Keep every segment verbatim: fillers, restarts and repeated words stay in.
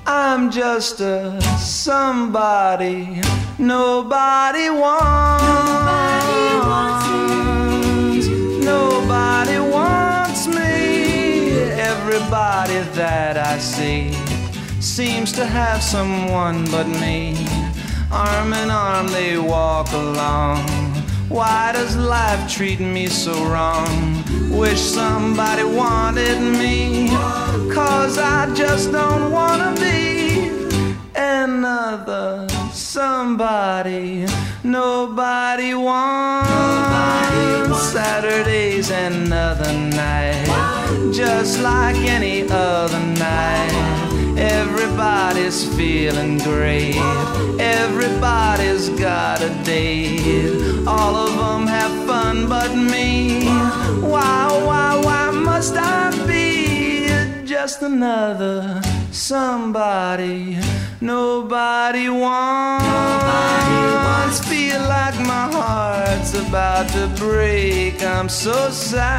I'm just a somebody nobody wants. Nobody wants me. Nobody wants me. Everybody that I see seems to have someone but me. Arm in arm they walk along. Why does life treat me so wrong? Wish somebody wanted me, 'cause I just don't wanna be another somebody nobody wants. Nobody wants. Saturday's another night, just like any other night. Everybody's feeling great. Everybody's got a date. All of them have fun but me. Why, why, why must I be just another somebody nobody wants? Nobody wants. Feel like my heart's about to break. I'm so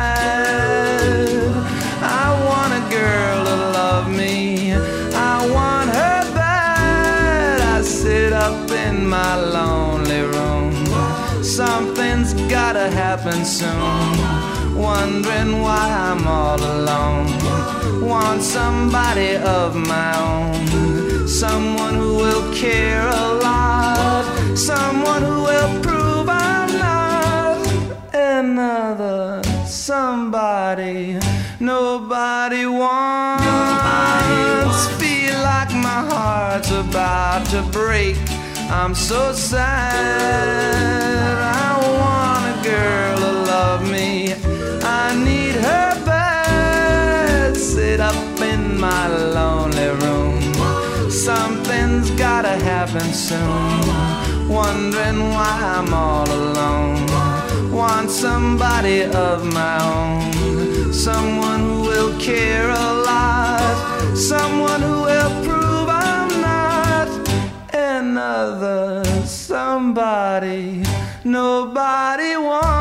sad. I want a girl to love me. I want her bad. I sit up in my lonely room. Something's gotta happen soon. Wondering why I'm all alone. Want somebody of my own. Someone who will care a lot. Someone who will prove I'm not another somebody nobody wants. Nobody wants. Feel like my heart's about to break. I'm so sad. I want a girl to love me. I need her bad. Sit up in my lonely room. Something's gotta happen soon. Wondering why I'm all alone. Want somebody of my own. Someone who will care a lot. Someone who will prove I'm not another somebody nobody wants.